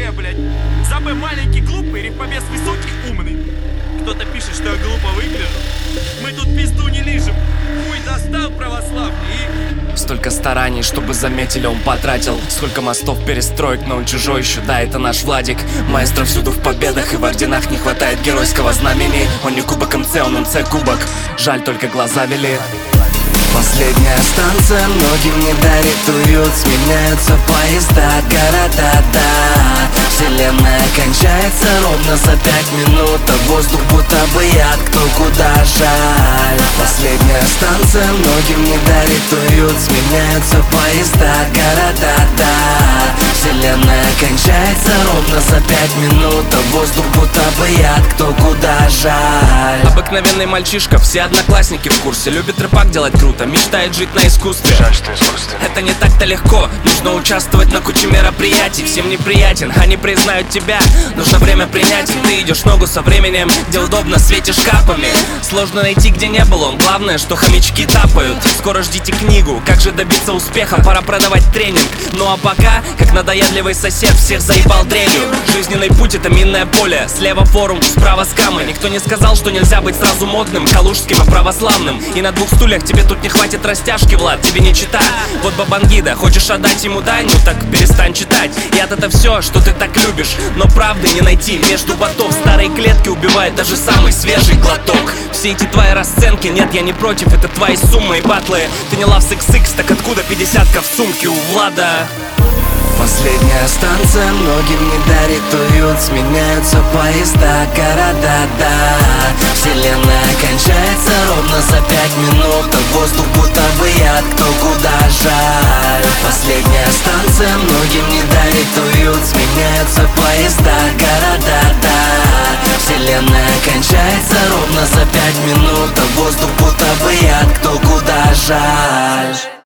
Г, блядь. За Б маленький глупый, рифмомес высокий умный. Кто-то пишет, что я глупо выгляжу. Мы тут пизду не лижем. Хуй достал православный и... Столько стараний, чтобы заметили, он потратил. Сколько мостов перестроек, но он чужой еще, да, это наш Владик. Маэстро всюду в победах и в орденах не хватает геройского знамени. Он не кубок МЦ, он МЦ кубок. Жаль, только глаза вели. Последняя станция многим не дарит уют. Сменяются поезда, города, да. Вселенная кончается ровно за 5 минут, а воздух будто бы яд, кто куда жаль. Последняя станция многим не дарит уют. Сменяются поезда, города, да. Вселенная кончается ровно за 5 минут, а воздух будто бы яд, кто куда жаль. Обыкновенный мальчишка, все одноклассники в курсе. Любит рэпак делать круто, мечтает жить на искусстве. Жаль, что искусство. Это не так-то легко, нужно участвовать на куче мероприятий. Всем неприятен, они признают тебя. Нужно время принять, ты идешь ногу со временем, где удобно светишь капами. Сложно найти, где не был он, главное, что хомячки тапают. Скоро ждите книгу, как же добиться успеха, пора продавать тренинг. Ну а пока, как надоедливый сосед, всех заебал дрелью. Жизненный путь — это минное поле, слева форум, справа скамы. Никто не сказал, что нельзя быть сразу модным, калужским и православным. И на 2 стульях тебе тут не хватит растяжки, Влад, тебе не чита. Вот Бабангида, хочешь отдать ему дань, ну так перестань читать. Яд — это все, что ты так любишь, но правды не найти между ботов. Старые клетки убивает даже самый свежий глоток. Все эти твои расценки, нет, я не против, это твои суммы и батлы. Ты не Loves XX, так откуда 50-ка в сумке у Влада? Последняя станция многим не дарит уют. Сменяются поезда, города, да. Вселенная кончается ровно за 5 минут, а воздух будто бы яд, кто куда жаль. Последняя станция многим не дарит уют. Сменяются поезда, города, да. Вселенная кончается ровно за 5 минут, а воздух будто бы яд, кто куда жаль.